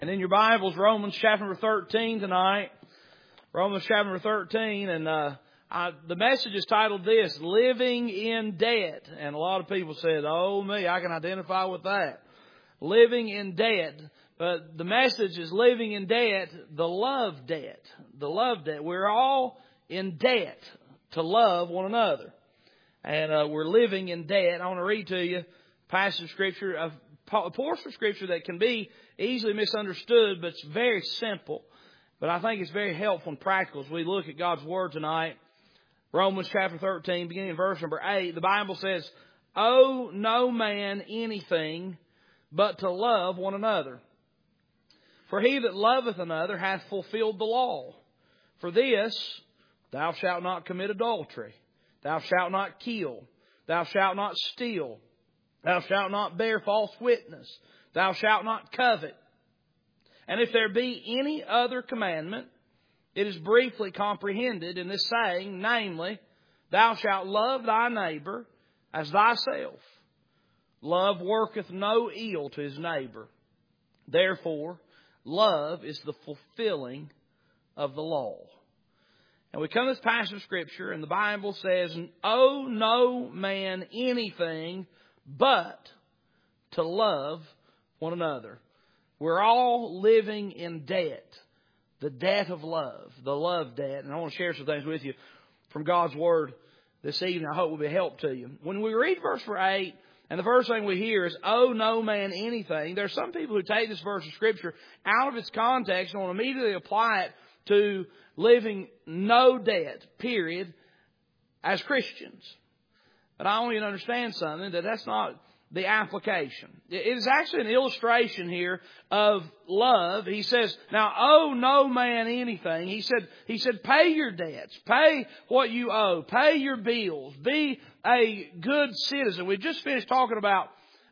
And in your Bibles, Romans chapter number 13 tonight. Romans chapter number 13. And the message is titled this, Living in Debt. And a lot of people said, oh me, I can identify with that. Living in debt. But the message is living in debt, the love debt. The love debt. We're all in debt to love one another. And we're living in debt. I want to read to you a passage of Scripture, a portion of Scripture that can be easily misunderstood, but it's very simple. But I think it's very helpful and practical as we look at God's Word tonight. Romans chapter 13, beginning in verse number 8, the Bible says, owe no man anything but to love one another. For he that loveth another hath fulfilled the law. For this, thou shalt not commit adultery. Thou shalt not kill. Thou shalt not steal. Thou shalt not bear false witness. Thou shalt not covet. And if there be any other commandment, it is briefly comprehended in this saying, namely, thou shalt love thy neighbor as thyself. Love worketh no ill to his neighbor. Therefore, love is the fulfilling of the law. And we come to this passage of Scripture, and the Bible says, owe no man anything but to love one another. We're all living in debt. The debt of love. The love debt. And I want to share some things with you from God's Word this evening. I hope it will be a help to you. When we read verse 8, and the first thing we hear is, owe no man anything. There are some people who take this verse of Scripture out of its context and will immediately apply it to living no debt, period, as Christians. But I want you to understand something, that's not the application. It is actually an illustration here of love. He says, now owe no man anything. He said, pay your debts. Pay what you owe. Pay your bills. Be a good citizen. We just finished talking about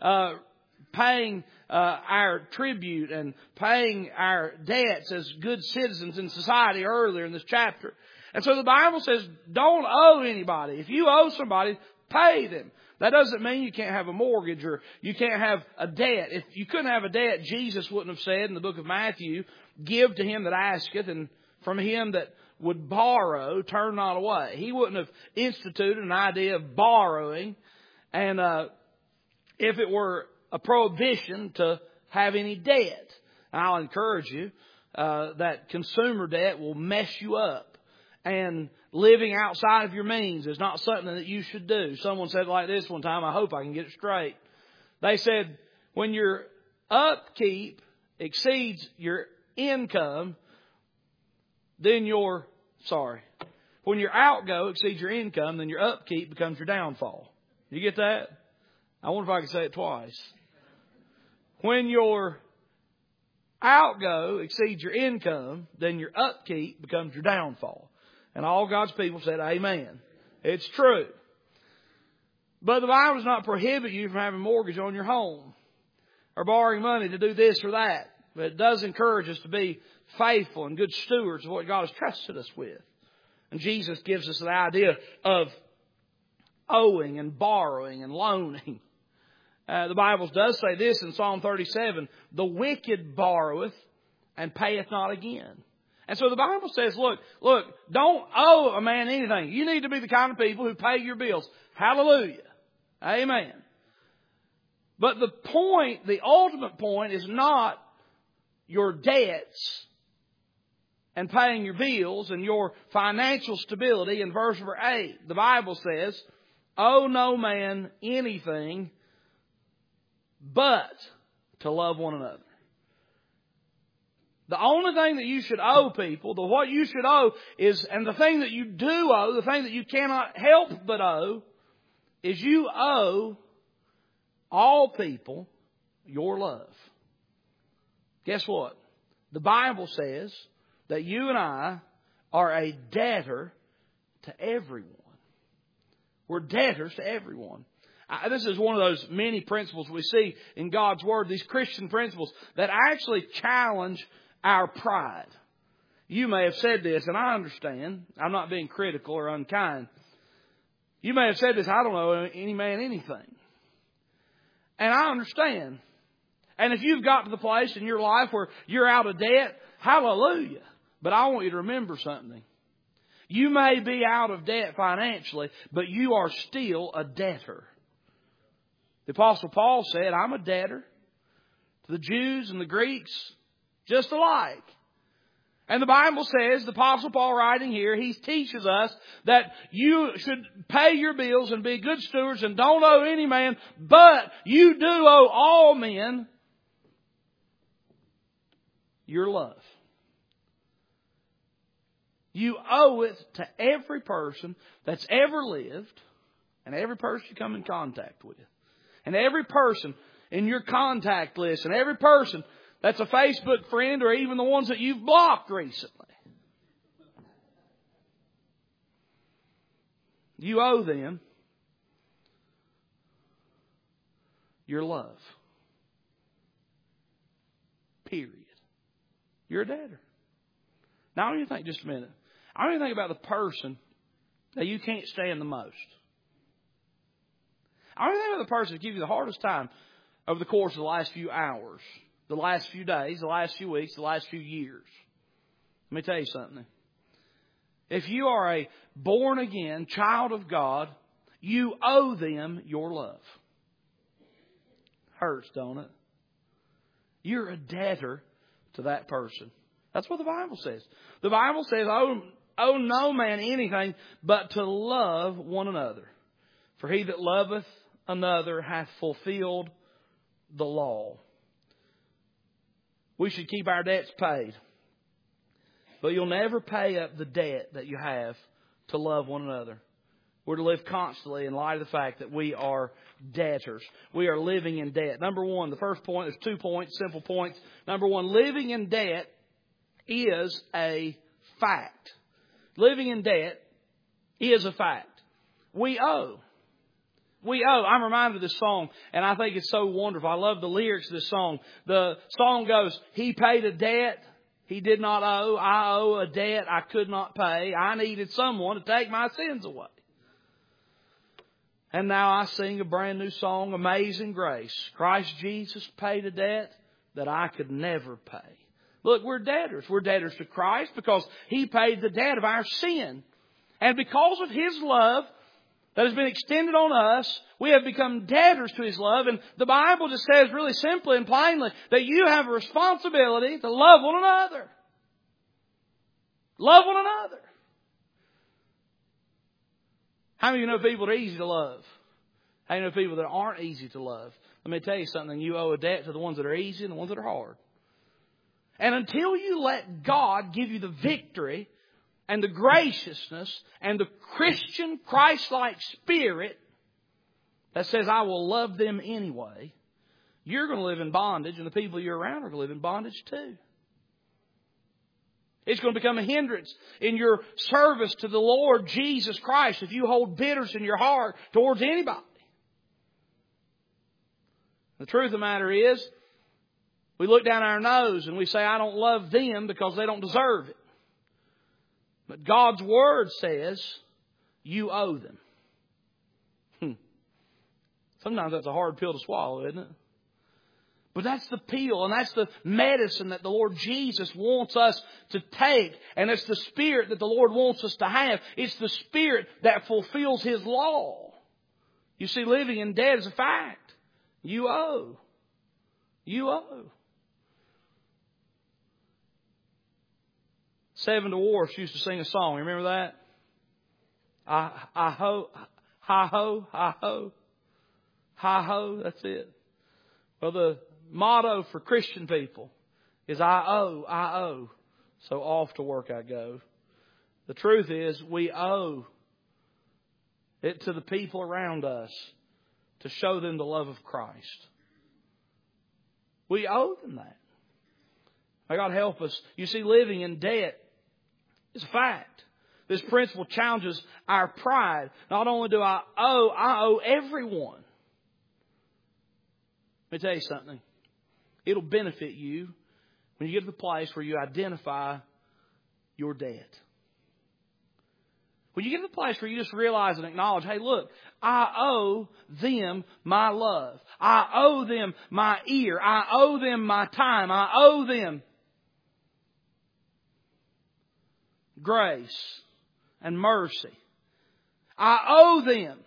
paying our tribute and paying our debts as good citizens in society earlier in this chapter. And so the Bible says, don't owe anybody. If you owe somebody, pay them. That doesn't mean you can't have a mortgage or you can't have a debt. If you couldn't have a debt, Jesus wouldn't have said in the book of Matthew, give to him that asketh, and from him that would borrow, turn not away. He wouldn't have instituted an idea of borrowing, and if it were a prohibition to have any debt. I'll encourage you that consumer debt will mess you up. And living outside of your means is not something that you should do. Someone said like this one time, I hope I can get it straight. They said, when your upkeep exceeds your income, when your outgo exceeds your income, then your upkeep becomes your downfall. You get that? I wonder if I can say it twice. When your outgo exceeds your income, then your upkeep becomes your downfall. And all God's people said, amen. It's true. But the Bible does not prohibit you from having a mortgage on your home or borrowing money to do this or that. But it does encourage us to be faithful and good stewards of what God has trusted us with. And Jesus gives us the idea of owing and borrowing and loaning. The Bible does say this in Psalm 37, the wicked borroweth and payeth not again. And so the Bible says, look, don't owe a man anything. You need to be the kind of people who pay your bills. Hallelujah. Amen. But the ultimate point is not your debts and paying your bills and your financial stability. In verse number 8, the Bible says, owe no man anything but to love one another. The only thing that you should owe people, what you should owe is, and the thing that you do owe, the thing that you cannot help but owe, is you owe all people your love. Guess what? The Bible says that you and I are a debtor to everyone. We're debtors to everyone. This is one of those many principles we see in God's Word, these Christian principles that actually challenge our pride. You may have said this, and I understand. I'm not being critical or unkind. You may have said this, I don't owe any man anything. And I understand. And if you've got to the place in your life where you're out of debt, hallelujah. But I want you to remember something. You may be out of debt financially, but you are still a debtor. The Apostle Paul said, I'm a debtor to the Jews and the Greeks just alike. And the Bible says, the Apostle Paul writing here, he teaches us that you should pay your bills and be good stewards and don't owe any man, but you do owe all men your love. You owe it to every person that's ever lived and every person you come in contact with. And every person in your contact list and every person that's a Facebook friend or even the ones that you've blocked recently. You owe them your love. Period. You're a debtor. Now I want you to think just a minute. I want you to think about the person that you can't stand the most. I want you to think about the person that gives you the hardest time over the course of the last few hours, the last few days, the last few weeks, the last few years. Let me tell you something. If you are a born again child of God, you owe them your love. Hurts, don't it? You're a debtor to that person. That's what the Bible says. The Bible says, owe no man anything but to love one another. For he that loveth another hath fulfilled the law. We should keep our debts paid. But you'll never pay up the debt that you have to love one another. We're to live constantly in light of the fact that we are debtors. We are living in debt. Number one, the first point, there's 2 points, simple points. Number one, living in debt is a fact. Living in debt is a fact. We owe. We owe. I'm reminded of this song, and I think it's so wonderful. I love the lyrics of this song. The song goes, he paid a debt he did not owe. I owe a debt I could not pay. I needed someone to take my sins away. And now I sing a brand new song, Amazing Grace. Christ Jesus paid a debt that I could never pay. Look, we're debtors. We're debtors to Christ because He paid the debt of our sin. And because of His love that has been extended on us, we have become debtors to His love. And the Bible just says really simply and plainly that you have a responsibility to love one another. Love one another. How many of you know people that are easy to love? How many of you know people that aren't easy to love? Let me tell you something. You owe a debt to the ones that are easy and the ones that are hard. And until you let God give you the victory and the graciousness and the Christian Christ-like spirit that says, I will love them anyway, you're going to live in bondage, and the people you're around are going to live in bondage too. It's going to become a hindrance in your service to the Lord Jesus Christ if you hold bitterness in your heart towards anybody. The truth of the matter is, we look down our nose and we say, I don't love them because they don't deserve it. But God's Word says, you owe them. Sometimes that's a hard pill to swallow, isn't it? But that's the pill and that's the medicine that the Lord Jesus wants us to take. And it's the Spirit that the Lord wants us to have. It's the Spirit that fulfills His law. You see, living in debt is a fact. You owe. You owe. Seven Dwarfs used to sing a song. Remember that? I ho, hi ho, hi ho, hi ho. That's it. Well, the motto for Christian people is I owe, so off to work I go. The truth is we owe it to the people around us to show them the love of Christ. We owe them that. May God help us. You see, living in debt is a fact. This principle challenges our pride. Not only do I owe everyone. Let me tell you something. It'll benefit you when you get to the place where you identify your debt. When you get to the place where you just realize and acknowledge, hey, look, I owe them my love. I owe them my ear. I owe them my time. I owe them grace and mercy. I owe them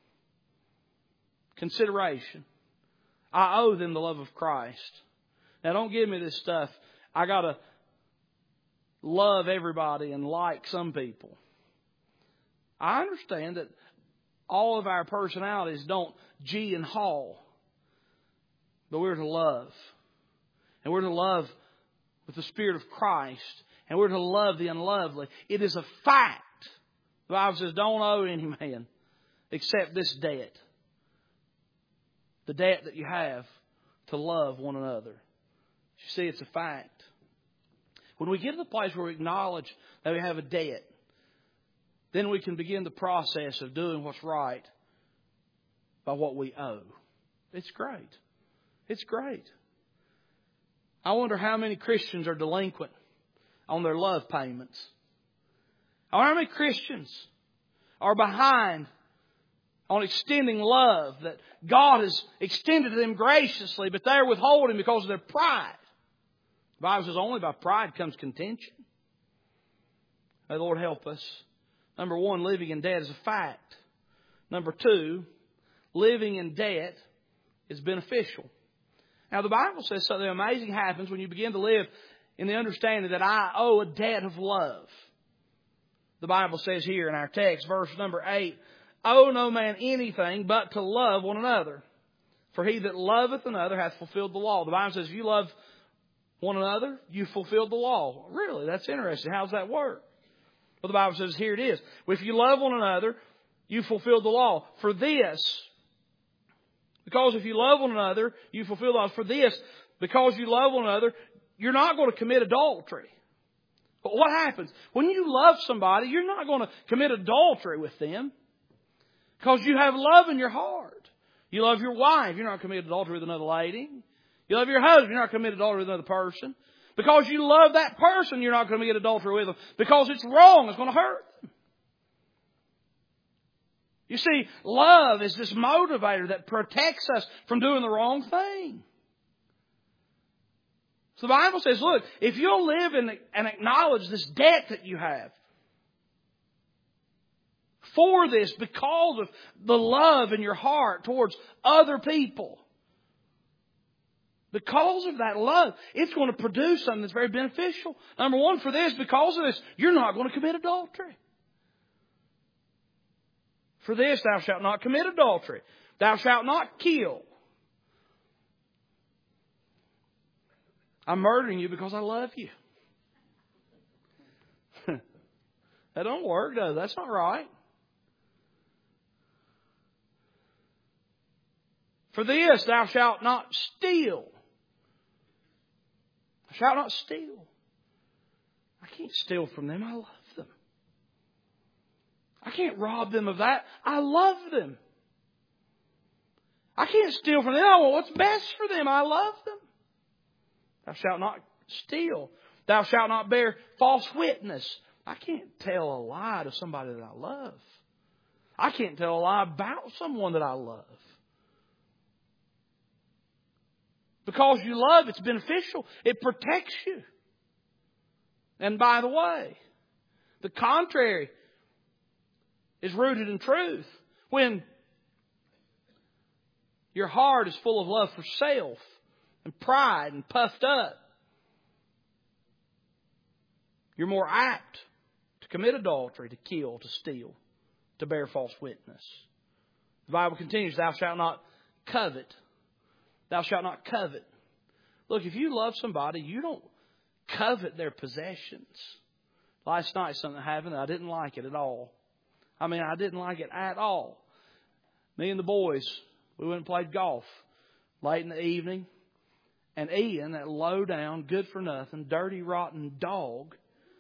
consideration. I owe them the love of Christ. Now, don't give me this stuff. I got to love everybody and like some people. I understand that all of our personalities don't gee and haw. But we're to love. And we're to love with the Spirit of Christ. And we're to love the unlovely. It is a fact. The Bible says, don't owe any man except this debt. The debt that you have to love one another. You see, it's a fact. When we get to the place where we acknowledge that we have a debt, then we can begin the process of doing what's right by what we owe. It's great. It's great. I wonder how many Christians are delinquent on their love payments. I wonder how many Christians are behind on extending love that God has extended to them graciously, but they're withholding because of their pride. The Bible says only by pride comes contention. May the Lord help us. Number one, living in debt is a fact. Number two, living in debt is beneficial. Now, the Bible says something amazing happens when you begin to live in the understanding that I owe a debt of love. The Bible says here in our text, verse number 8, owe no man anything but to love one another. For he that loveth another hath fulfilled the law. The Bible says if you love one another, you fulfilled the law. Really? That's interesting. How does that work? Well, the Bible says here it is. If you love one another, you fulfilled the law. For this, because if you love one another, you fulfill the law. For this, because you love one another, you're not going to commit adultery. But what happens? When you love somebody, you're not going to commit adultery with them. Because you have love in your heart. You love your wife, you're not committed adultery with another lady. You love your husband, you're not committed adultery with another person. Because you love that person, you're not going to commit adultery with them. Because it's wrong, it's going to hurt them. You see, love is this motivator that protects us from doing the wrong thing. So the Bible says, look, if you'll live and acknowledge this debt that you have, for this, because of the love in your heart towards other people, because of that love, it's going to produce something that's very beneficial. Number one, for this, because of this, you're not going to commit adultery. For this, thou shalt not commit adultery. Thou shalt not kill. I'm murdering you because I love you. That don't work, does it? That's not right. For this, thou shalt not steal. Thou shalt not steal. I can't steal from them. I love them. I can't rob them of that. I love them. I can't steal from them. I want what's best for them. I love them. Thou shalt not steal. Thou shalt not bear false witness. I can't tell a lie to somebody that I love. I can't tell a lie about someone that I love. Because you love, it's beneficial. It protects you. And by the way, the contrary is rooted in truth. When your heart is full of love for self and pride and puffed up, you're more apt to commit adultery, to kill, to steal, to bear false witness. The Bible continues, thou shalt not covet. Thou shalt not covet. Look, if you love somebody, you don't covet their possessions. Last night something happened. I didn't like it at all. I didn't like it at all. Me and the boys, we went and played golf late in the evening. And Ian, that low down, good for nothing, dirty, rotten dog,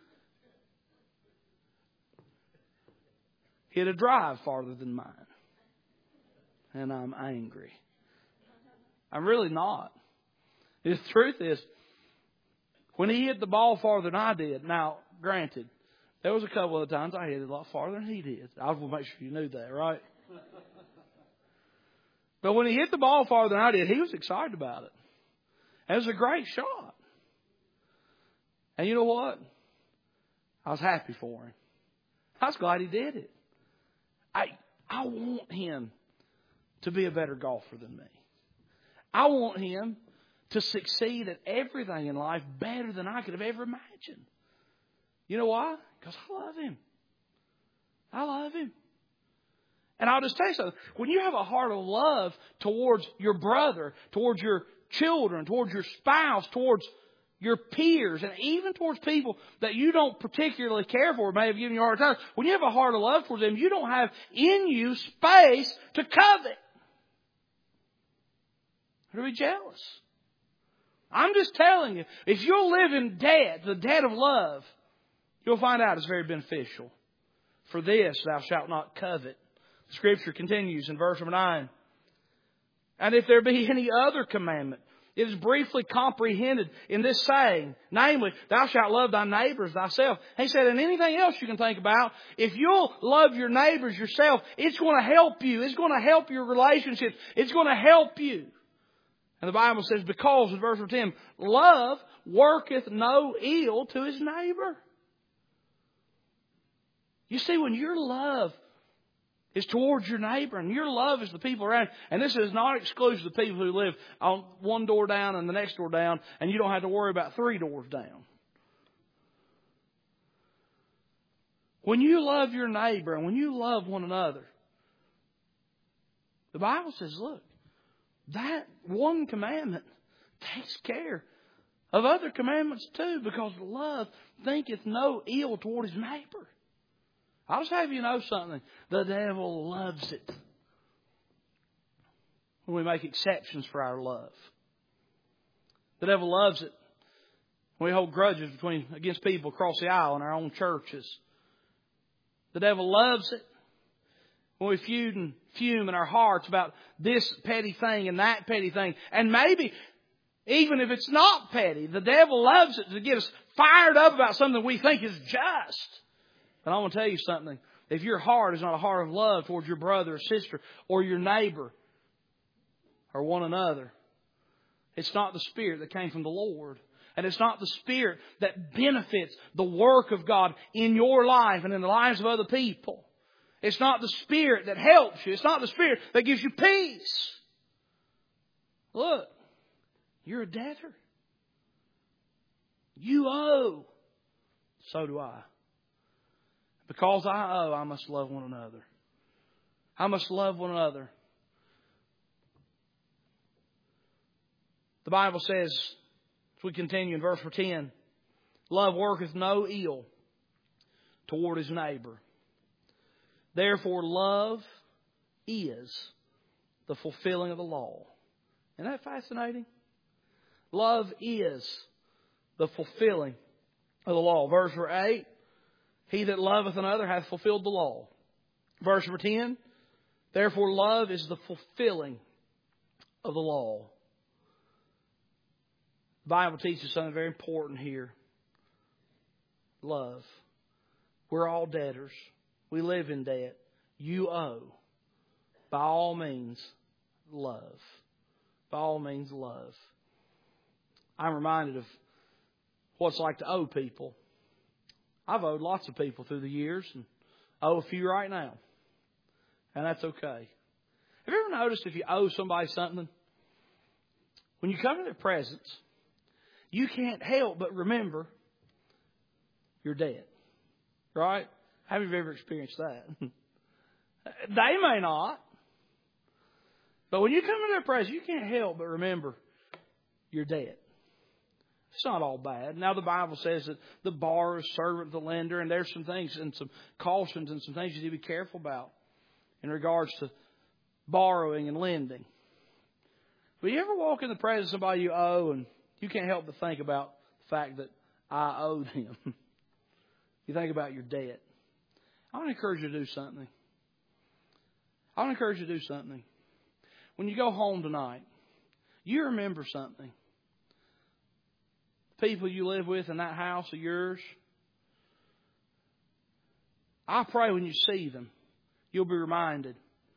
hit a drive farther than mine. And I'm angry. I'm really not. The truth is, when he hit the ball farther than I did, now, granted, There was a couple of times I hit it a lot farther than he did. I want to make sure you knew that, right? But when he hit the ball farther than I did, he was excited about it. And it was a great shot. And you know what? I was happy for him. I was glad he did it. I want him to be a better golfer than me. I want him to succeed at everything in life better than I could have ever imagined. You know why? Because I love him. I love him. And I'll just tell you something. When you have a heart of love towards your brother, towards your children, towards your spouse, towards your peers, and even towards people that you don't particularly care for, may have given you a hard time, when you have a heart of love towards them, you don't have in you space to covet or to be jealous. I'm just telling you, if you'll live in debt, the debt of love, you'll find out it's very beneficial. For this thou shalt not covet. Scripture continues in verse number 9. And if there be any other commandment, it is briefly comprehended in this saying, namely, thou shalt love thy neighbors thyself. He said, and anything else you can think about, if you'll love your neighbors yourself, it's going to help you. It's going to help your relationships. It's going to help you. And the Bible says, because, in verse 10, love worketh no ill to his neighbor. You see, when your love is towards your neighbor, and your love is the people around. And this is not exclusive to people who live on one door down and the next door down, and you don't have to worry about 3 doors down. When you love your neighbor and when you love one another, the Bible says, look, that one commandment takes care of other commandments too, because love thinketh no ill toward his neighbor. I'll just have you know something. The devil loves it when we make exceptions for our love. The devil loves it when we hold grudges against people across the aisle in our own churches. The devil loves it when we feud and fume in our hearts about this petty thing and that petty thing. And maybe, even if it's not petty, the devil loves it to get us fired up about something we think is just. And I want to tell you something. If your heart is not a heart of love towards your brother or sister or your neighbor or one another, it's not the Spirit that came from the Lord. And it's not the Spirit that benefits the work of God in your life and in the lives of other people. It's not the Spirit that helps you. It's not the Spirit that gives you peace. Look, you're a debtor. You owe. So do I. Because I owe, I must love one another. I must love one another. The Bible says, as we continue in verse 10, love worketh no ill toward his neighbor. Therefore, love is the fulfilling of the law. Isn't that fascinating? Love is the fulfilling of the law. Verse 8. He that loveth another hath fulfilled the law. Verse number 10. Therefore, love is the fulfilling of the law. The Bible teaches something very important here. Love. We're all debtors. We live in debt. You owe. By all means, love. By all means, love. I'm reminded of what it's like to owe people. I've owed lots of people through the years and owe a few right now. And that's okay. Have you ever noticed if you owe somebody something, when you come to their presence, you can't help but remember your debt. Right? Have you ever experienced that? They may not. But when you come to their presence, you can't help but remember your debt. It's not all bad. Now the Bible says that the borrower is servant of the lender, and there's some things and some cautions and some things you need to be careful about in regards to borrowing and lending. But you ever walk in the presence of somebody you owe and you can't help but think about the fact that I owed him? You think about your debt. I want to encourage you to do something. I want to encourage you to do something. When you go home tonight, you remember something. People you live with in that house of yours, I pray when you see them, you'll be reminded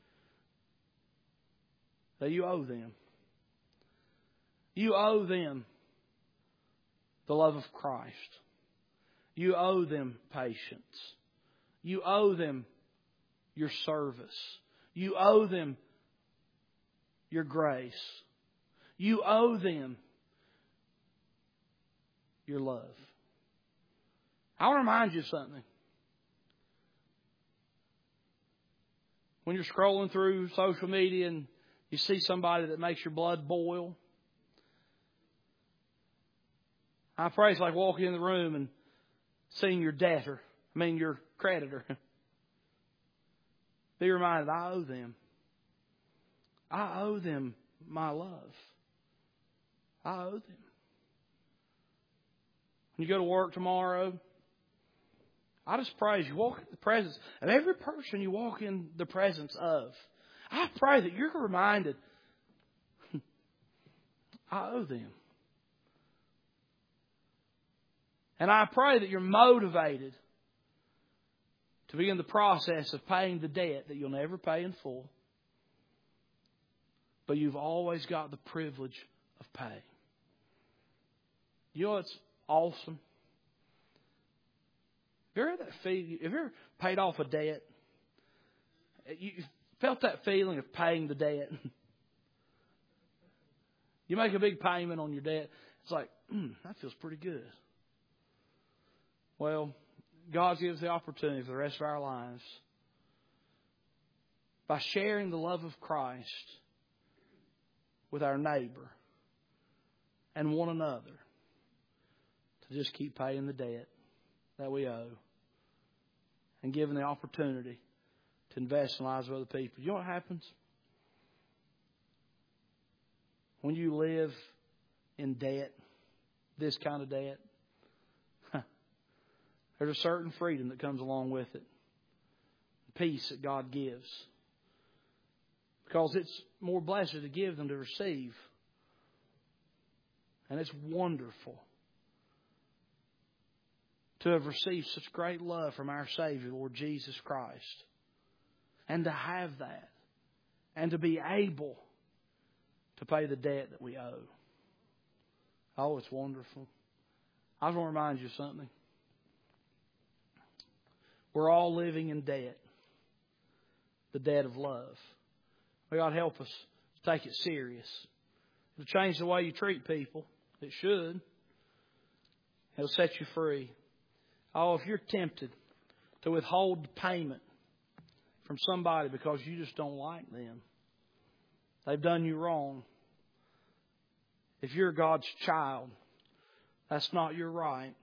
that you owe them. You owe them the love of Christ. You owe them patience. You owe them your service. You owe them your grace. You owe them your love. I want to remind you of something. When you're scrolling through social media and you see somebody that makes your blood boil, I pray it's like walking in the room and seeing your your creditor. Be reminded, I owe them. I owe them my love. I owe them. When you go to work tomorrow, I just pray as you walk in the presence of every person you walk in the presence of. I pray that you're reminded, I owe them. And I pray that you're motivated to begin the process of paying the debt that you'll never pay in full, but you've always got the privilege of paying. You know what's awesome? Have you ever paid off a debt? You felt that feeling of paying the debt? You make a big payment on your debt. It's like, that feels pretty good. Well, God gives the opportunity for the rest of our lives by sharing the love of Christ with our neighbor and one another to just keep paying the debt that we owe and giving the opportunity to invest in the lives of other people. You know what happens? When you live in debt, this kind of debt, there's a certain freedom that comes along with it. Peace that God gives. Because it's more blessed to give than to receive. And it's wonderful to have received such great love from our Savior, Lord Jesus Christ. And to have that. And to be able to pay the debt that we owe. Oh, it's wonderful. I just want to remind you of something. We're all living in debt. The debt of love. May God help us to take it serious. It'll change the way you treat people. It should. It'll set you free. Oh, if you're tempted to withhold the payment from somebody because you just don't like them, they've done you wrong. If you're God's child, that's not your right.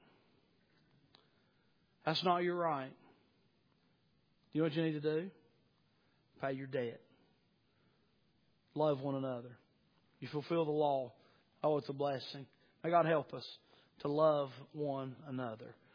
That's not your right. You know what you need to do? Pay your debt. Love one another. You fulfill the law. Oh, it's a blessing. May God help us to love one another.